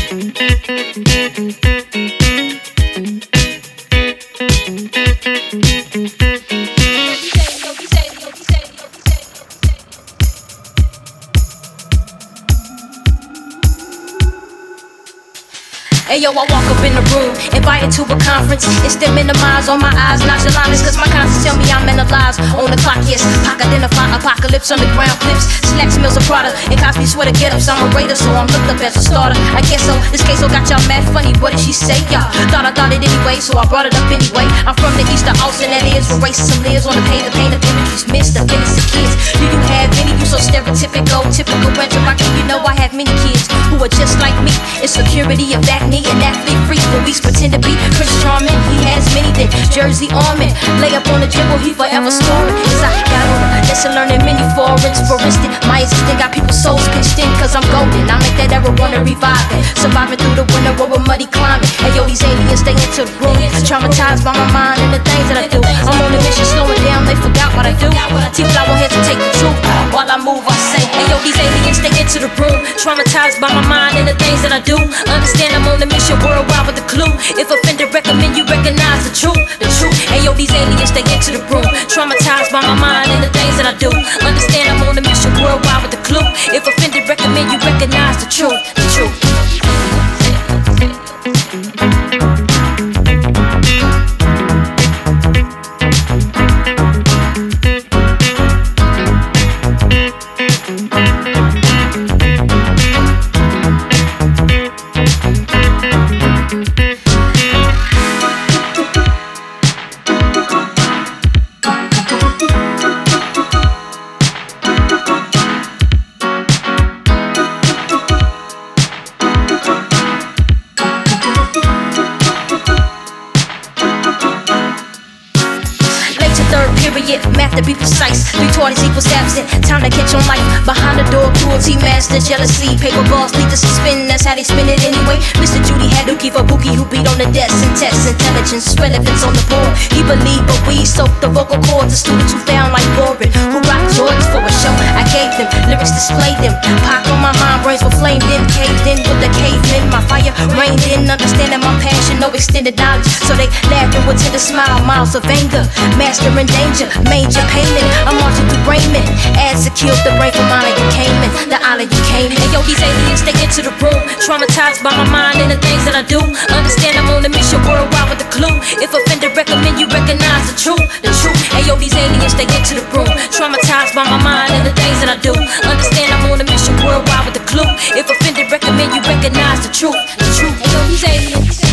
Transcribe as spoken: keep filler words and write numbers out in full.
Ayo, I walk up in the room, invited to a conference. It's them minimized on my eyes, nonchalantness, cause my conscience tell me I'm analyzed. On the clock, yes, Pac identify apocalypse, underground clips, slacks, mills of Prada, and Cosby sweater get-ups. I'm a raider, so I'm looked up as a starter. I guess so, this case so got y'all mad funny, what did she say, y'all? Thought I thought it anyway, so I brought it up anyway. I'm from the east of Austin, that is, where racism lives on the page, the pain of images missed, the innocent kids. Do you have any? You so stereotypical, typical retro rocker, you know I have many kids who are just like me. Insecurity of acne and athlete free. Police pretend to be Prince Charming. He has many that Jersey Armin. Lay up on the dribble, he forever scoring. Cause I got on a lesson learning many foreigns. For instance, my existence got people's souls pitched in. Cause I'm golden, I make that era wanna revive it. Surviving through the winter or a muddy climate. Hey yo, these aliens, they into the room. Traumatized by my mind and the things that I do. I'm on a mission, slowing down, they forgot what I do. T-Fly won't hesitate the truth. While I move, I say, hey yo, these aliens, they into the room. Traumatized by my mind and the things that I do. Understand I'm on a mission worldwide with the clue. If offended, recommend you recognize the truth. The truth. Hey yo, these aliens, they into the room. Traumatized by my mind and the things that I do. Understand I'm on a mission worldwide with the clue. If offended, recommend you recognize the truth. The truth. Math to be precise, three twenties equals absent. Time to catch on life, behind the door, cruelty, master, jealousy. Paper balls lead to suspend, that's how they spin it anyway. Mister Judy had Dookie for Bookie, who beat on the desk and test intelligence, relevance on the board. He believed, but we soaked the vocal cords. The students who found like boring, who rocked Jordans for a show. I gave them, lyrics displayed them. Pac on my mind, brains were flamed in, caved in with the cavemen. My fire rained in, understanding my passion, no extended knowledge. So they laughing with tender smile, miles of anger, mastering danger. Major payment, I'm marching through Raymond. Ads to kill the brain from mine you came in, the island you came in. Hey yo, these aliens, they into the room. Traumatized by my mind and the things that I do. Understand I'm on a mission worldwide with the clue. If offended, recommend you recognize the truth. The truth. Hey yo, these aliens, they into the room. Traumatized by my mind and the things that I do. Understand I'm on a mission worldwide with the clue. If offended, recommend you recognize the truth. The truth. Hey yo, these aliens.